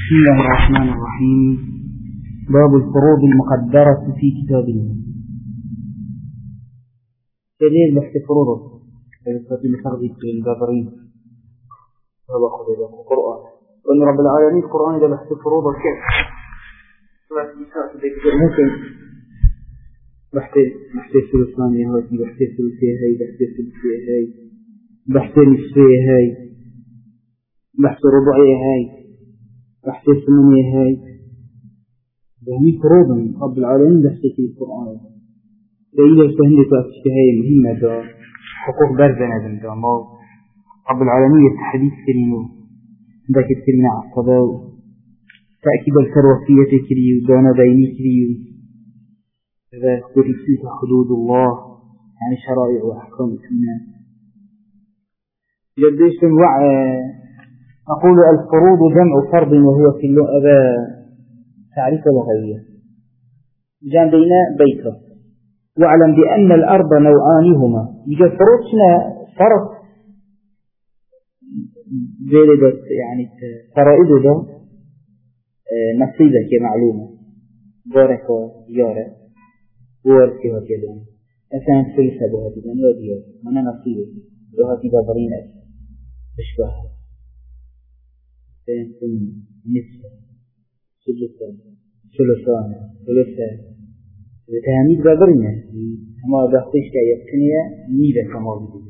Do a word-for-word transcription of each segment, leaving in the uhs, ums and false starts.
بسم الله الرحمن الرحيم. باب الفروض المقدرة في كتاب الله. دليل بحث فروضه التي لفرض الجابرين هذا خذ القرآن وأن رب العالمين القرآن إذا بحث فروضه كيف ممكن بحث بحث الثلثانية هاي بحث الثلثية هاي بحث الثلثية هاي بحث النصفية هاي بحث ربعية هاي بحث الثمانية هاي يعني فروضا رب العالمين بحث في القرآن دليل فهمت هاي مهمة دا حقوق برزنة دا ما رب العالمين التحديث كريم ذاك الكلمة عصبة تأكيد الكروفية كريم دانا بيني كريم هذا ترسيك حدود الله يعني شرائع وأحكام السنة جديش وع أقول الفروض جمع فرض وهو في اللغة تعريف لغوية جنبنا بيته واعلم بأن الأرض نوعانهما يجب فروض شنا فرض جلدت يعني فرائد ده نصيبك معلومة بارك ويارة وورثها كذا مثلا ثلثة بهذه الأنواع من نصيبك بهذه بابرينة تشبه ثلاثين نصف ثلثة ثلثان ثلثة تهميد بابرينة هما بحثش كيقتنية ميلة كما بديه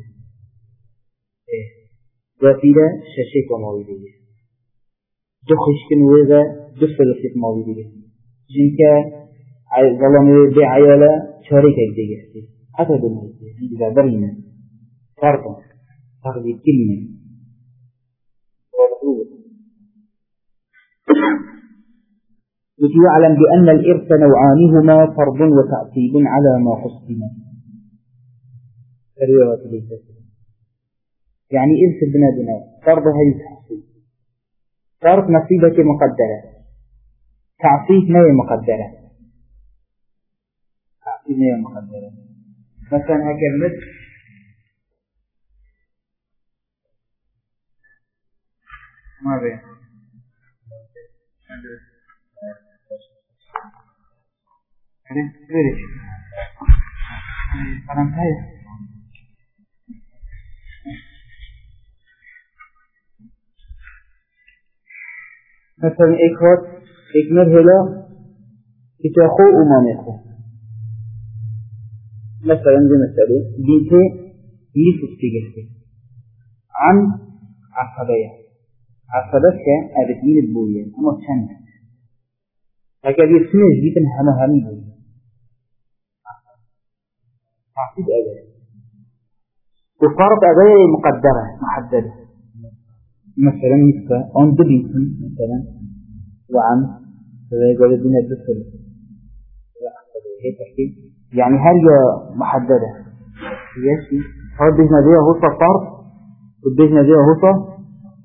وفيدا شاشة كما بديه دخش كنوذا دفل في كما بديه جنكا ظلم بعيالة شاركة بديه حتى دمه إذا بابرينة فرضا فرض كلمة وتعلم بأن الإرث نوعانهما فرض وتعصيب على ما قسم يعني إرث بنادنا فرض هي تعصيب فرض نصيبة مقدرة تعصيب ما هي مقدرة تعصيب ما هي مقدرة مثلا هكذا ما بين هذا غير شيء كلام هاي مثلا إخوات إكمل هلا يتأخو أمام إخوة مثلا زي مثلا بيته يسوس تيجي عن عصبية عصبتك أبتين البوية أما تشنك هكذا يسمى جيتا هما همي بوية تعصيب أبايا وفرض أبايا مقدرة محددة مثلا نسبة عن دبيتن مثلا وعن فذا يقول الدنيا الدخل يعني هل محددة ياشي هو بيجنا بيها هوصة فرض وبيجنا بيها هوصة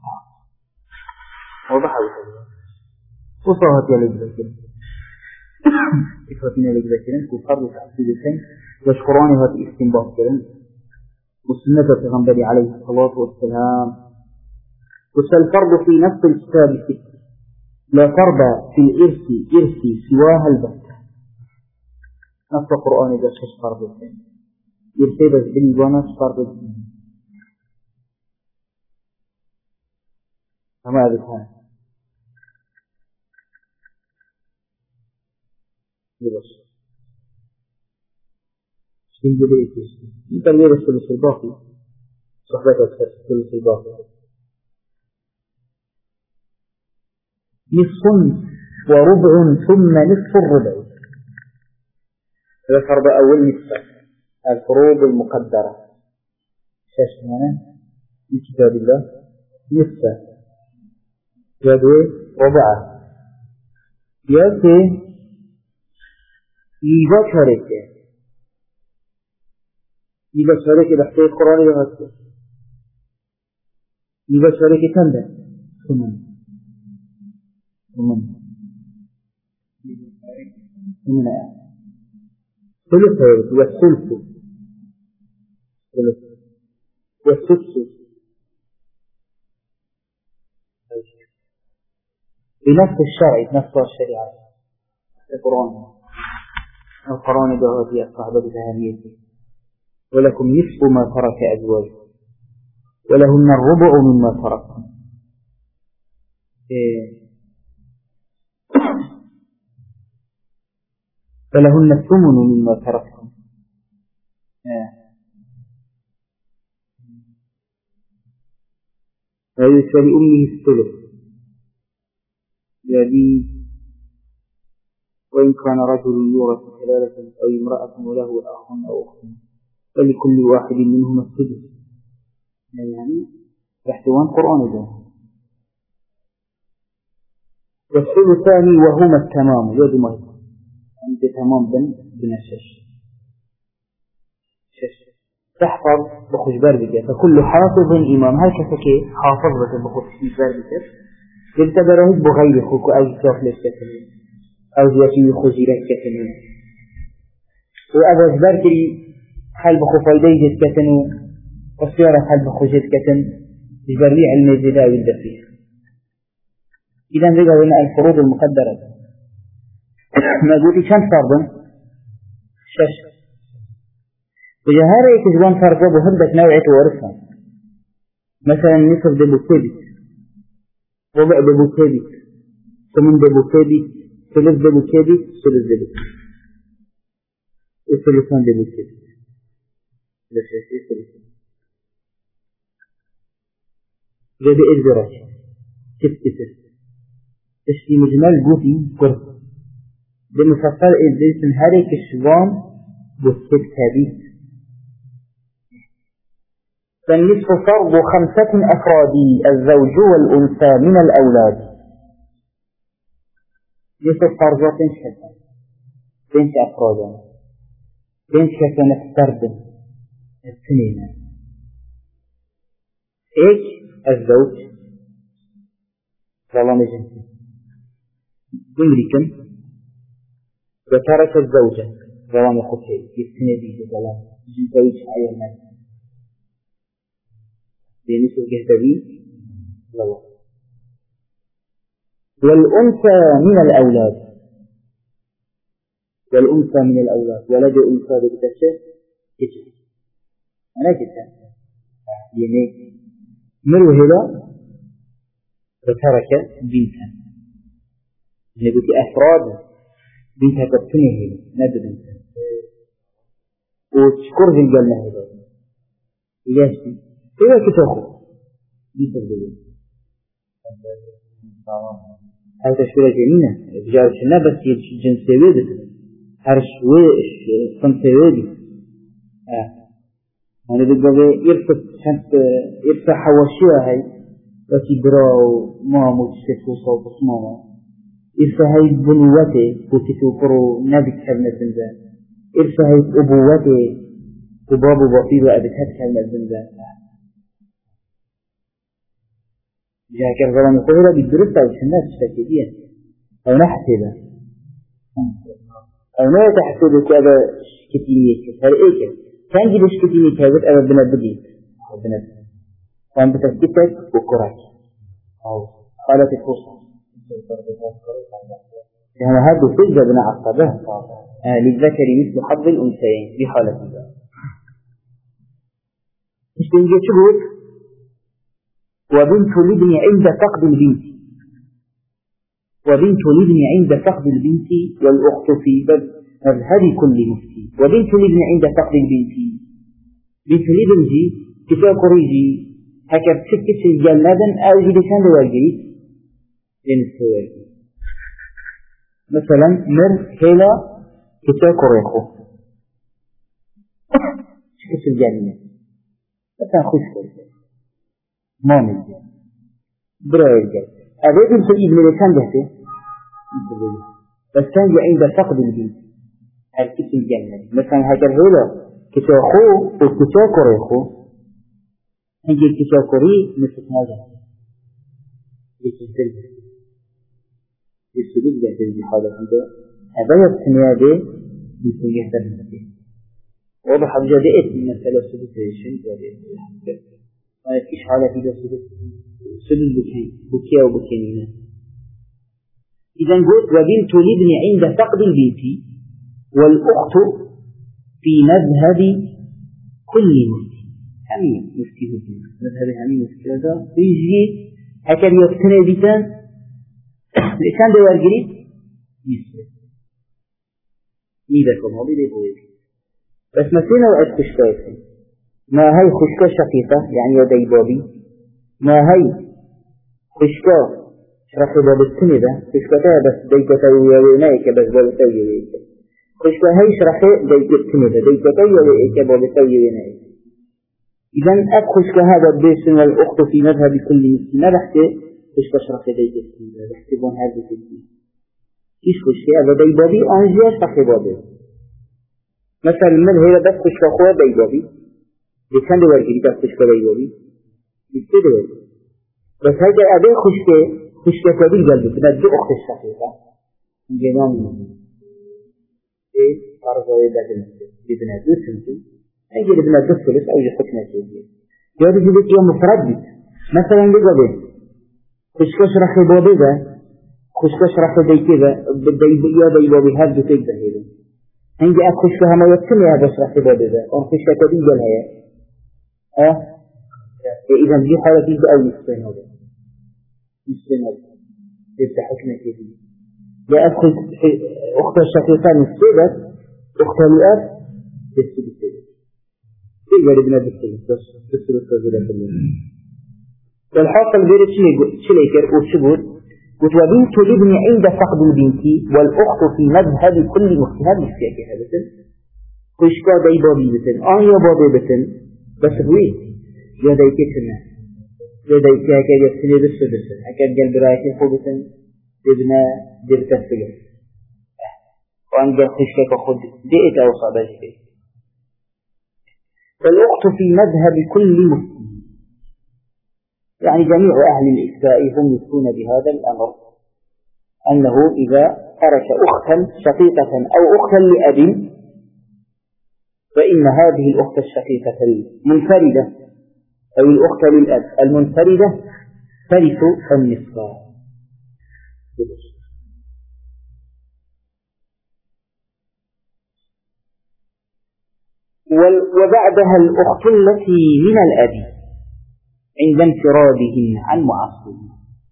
واضح أولا وصاهت يليك ذاكرا إخوتين يليك ذاكرا كفرض تعصيب الثاني واشكراني هات استنباط كرا والسنة تغنبري عليه الصلاة والسلام والفرض في نفس الكتاب الستة لا فرض في الإرث إرث سواها البتة نفس القرآن إذا شش فرض الثاني إرثي بس بني ونفس فرض الثاني فما أبتها يبص شيء جديد يشتي تغيير الثلث الباقي صحبتك الثلث الباقي نصف وربع ثم نصف الربع هذا فرض أول نصف الفروض المقدرة شاش هنا في كتاب الله نصف يدي ربع يدي يبا شاركه يبا شاركه بحثي القرآن يهاتي يبا شاركه كندا ثمن ثمن ثمن ثلث والثلث ثلث والسدس بنفس الشرع نفس الشريعة القرآن القرآن ده هي الصحبة بأهميته ولكم نصف ما ترك أزواجكم ولهن الربع مما تركتم إيه. فلهن الثمن مما تركتم ويسأل أمه الثلث يعني وإن كان رجل يورث كلالة أو امرأة وله أخ أو أخت فلكل واحد منهما السدس يعني احتوان قرآن ده. والثلثان وهما التمام يد ما أنت تمام بن بن الشش شش تحفظ بخش باربكة فكل حافظ إمام هل كفكي حافظ بك بخش باربكة يلتبره بغير خوك أو سافلت كتنين أو زياشي خزيرات كتنين وأبو زباركي حال بخو فايدة كتنو والسيارة حال بخو جد كتن جبري علم الزداء والدفير إذا ذكر لنا الفروض المقدرة ما قلت كم فرضا شش وجهارة يكجوان فرقه بهدك نوعية ورثها مثلا نصف دبو كبت ربع دبو كبت ثمن دبو كبت ثلث دبو كبت ثلث دبو الثلثان دبو كبت جاب الزراج ست ست تشتي مجمل قوتي قرص بمفصل إزيس هاري كشوان بسكت هابيت فالنصف فرض خمسة أفراد الزوج والأنثى من الأولاد نصف فرض بنت كثنة بنت أفراد بنت كثنة فرد اثنين إيش الزوج ظلام جنسي أمريكا وترك الزوجة ظلام خطي يستندي ظلام جنسويش عيانا بنسبة جهدوي ظلام والأنثى من الأولاد والأنثى من الأولاد ولد أنثى بكتشف إجل أنا جدا يعني مروهلا وترك بنتا نقول أفراد بنتها تبتنيه نبدا بنتا وتشكر في الجنة هذا ليش كيف تأخذ بنت الجنة هاي تشكيلة جميلة رجال شنا بس جنس سويد هرش وش صنف سويد آه أنا بقول يرفع شنت يرفع حواشيها هاي وتي براو مامو تشتكو صوت ماما يرفع هاي بنوته وتتو برو نبي كلمة زنزان يرفع هاي أبوته وبابو بطيء وأبتها كلمة زنزان جاء كرزلان يقول بالدرس أو شنات تشتكيين أو نحسبه أو ما تحسبك هذا كتينيك هل إيش كان جدش كتينيك هذا أبا بنا بديت بنا كان بتسكتك وكراك أو قالت الفرصة يعني هذا سجد بنا عصبه آه للذكر مثل حظ الأنثيين في حالة ذلك مش تنجي تقول وبنت الابن عند فقد البنت وبنت الابن عند فقد البنت والأخت في مذهب كل مفتي وبنت الابن عند فقد البنت بنت الابن جي كتاب قريجي هكذا تسكت الجلدا أو جي لسان دواجيت لنسوي مثلا مر هلا كتاب قريخو تسكت الجلدا مثلا خوش قريخو ما نجي برا يرجع أبي بنت الابن لسان جهته بس كان عند فقد البنت هالكتن الجنة مثلا هكذا هلا كتاخو وكتاكوريخو هنجي كتاكوري مثل هذا يتزل يسجد جهته بحالة عنده أبي السنيابي مثل جهته المسيح وضح بجدئت من مثلا سجد الشيء جدئت ما يفيش حالة في ده سجد سجد بكي بكي أو بكينينا إذا قلت وبنت الابن عند فقد البنت والأخت في مذهب كل مفتي. همين مفتي هدين مذهب همين مفتي هذا يجي هكذا يقتنع بيتان لكان دي ورقري يسمى ميدكم هو بيدي بويدي بس مثلنا وعد خشكاية ما هي خشكا شقيقة يعني يدي بابي ما هي خشكا شرخي باب التنبة خشكا بس ديكتا ويوينايك بس باب التويوينايك خشكا هي شرخي ديك التنبة ديكتا ويوينايك باب التويوينايك إذن أب خشكا هذا البيسن والأخت في مذهب كل مسلم بحثي خشكا شرخي ديك التنبة بحثي بون هذا التنبة كيش خشكا هذا دي بابي أنجي شرخي بابي مثلا من هي بس خشكا خواه دي بابي لكان دي ورقري بس خشكا دي بابي بكتي دي ورقري بس هذا أبي خشكا خشكا كبير قلبي بنا دو أخت الشقيقة جنان إيه أرضي بدل بدنا دو سنتي أجي بدنا دو ثلث أو يحكنا شيء يا بيجي بيت يوم مفرد مثلا بيجي خشكا شرخي بابي ذا خشكا شرخي دي كذا بدي يا دي بابي هاد دو تيجي هيدا هنجي أب خشكا هما يتم يا بس شرخي بابي ذا أو خشكا كبير قال هيا أه إذا دي حالة تيجي أو نصفين هذا نصفين هذا يبدأ حكمة كذي لا أدخل أخت الشقيقة نصفيدت أخت الأب تسيب السيدة تقبل ابن السيدة بس تسيب السيدة في اليوم والحاصل بيرد شليكر وشبور وتوبنت الابن عند فقد البنت والأخت في مذهب كل مختهد السياكي هذا خشكا دي بابي بتن آن يا بابي بتن بس بويت يا دايكي كنا يا دايكي هكا يفتني بس بس هكا قلب رايكي خوبتن دبنا دبتا السجن وان قال خشكك خود دئت أو صابجك فالأخت في مذهب كل مسلم يعني جميع أهل الإساء هم يفتون بهذا الأمر أنه إذا ترك أختا شقيقة أو أختا لأب فإن هذه الأخت الشقيقة المنفردة أو الأخت للأب المنفردة ترث النصف وبعدها الأخت التي من الأب عند انفرادهن عن معصبين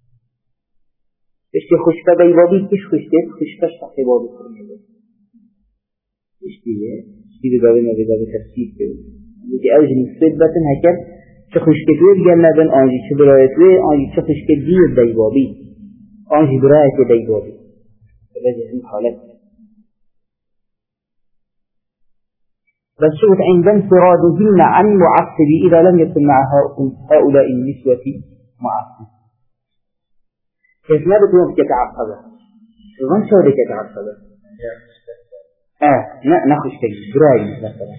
إيش خشكة دي بابي إيش خشكة خشكة شقي بابي إيش دي إيش دي بابي ما بابي تفسير يجي أوجه نسبة بتن هكذا شخشكة توي جنبن أنجي شبراية توي أنجي شخشكة دير دي بابي أنجي براية دي بابي فبدأ من حالات بس شوت عند انفرادهن عن معصب إذا لم يكن مع هؤلاء النسوة معصب كيف ما بتوم كتعصبه وين شو ذيك كتعصبه آه لا نخش كذي براي مثلا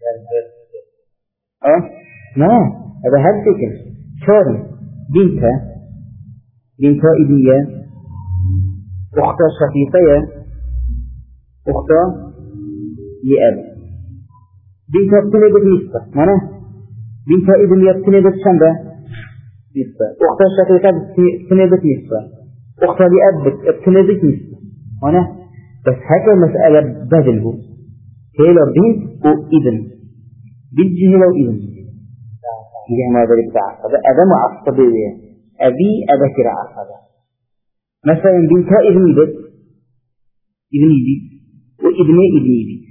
آه ما هذا هل فكر شوري بنتها بنتها إبنية أختها شقيقية أختها لأب بنتها بتنبت نسبة مانا بنتها إبنية بتنبت شنبة نسبة أختها شقيقة بتنبت نسبة أختها لأب بتنبت نسبة مانا بس هكذا مسألة بدله هيلا بنت وإبن بنت هيلا وإبن هي ما ذلك تعصب أبا معصبية أبي أبا كرا عصبة مثلا بنتها ابني بيت ابني بيت وابني ابني بيت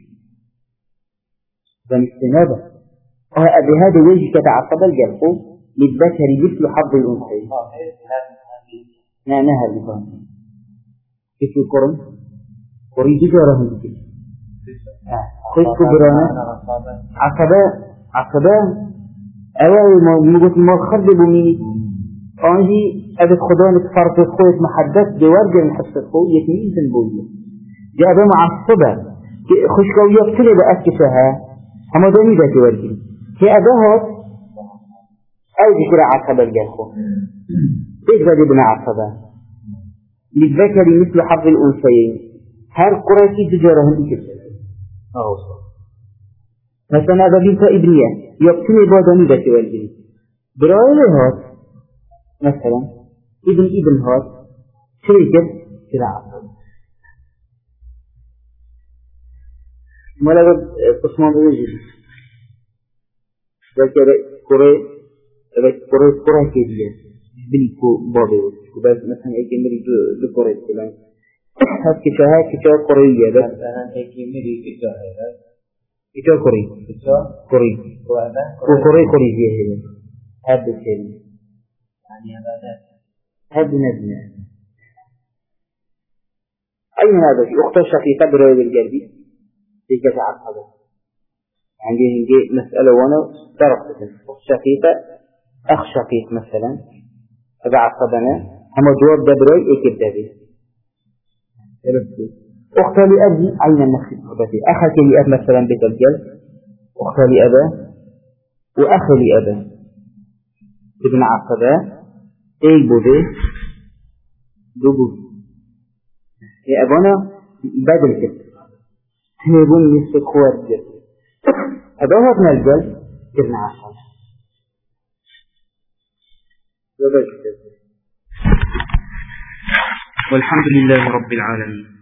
فمستنابة أبي هذا وجه كتعصب الجلق للذكر مثل حظ الأنثيين نعناها اللبان كيف القرن قريد جارهم بكي خيط كبرانا عصبا عصبا أول مجد ما خربوا مني أنجي أبد خدانك فرط خويت محدث بورجة من حصة خوي يتمين تنبوية جاء بما عصبا خشكوية كله بأكشها هما دوني ذات ورجة هي أبهات أو ذكر عصبا الجلخو إيش بدي بنا عصبا للذكر مثل حظ الأنثيين هل قريتي تجارهم إكتب أهو مثلا هذا بنت ابنية يقتني باداني ذات ورجة برأي هات مثلا ابن ابن هات شريكة كده عصب ولا بد قسمان بوجود ذكر كوري كوري كوري كذي بني كو بابي وبس مثلا أي كمري جو لكوري كلام هاد كذا هاد كذا كورية بس مثلا أي كمري كذا هذا كذا كوري كذا كوري وهذا كوري كوري زي هذا هاد الكلام يعني هذا هاد نزنا أين هذا أخت الشقيقة برواية الجربي في كذا عقبة عندي هنجي مسألة وانا درست أخت شقيقة أخ شقيق مثلا هذا عقبنا هم جواب دبري إيه كبدبي أخت لأبي أين النفس الصحبتي أخك لأب مثلا بيت الجلد أخت لأبا وأخ لأبا ابن عقبة إيه بودي دوبو يا أبونا بدل كده هنبون نسك خوات جد أبونا ابن الجلد ابن عقبة والحمد لله رب العالمين.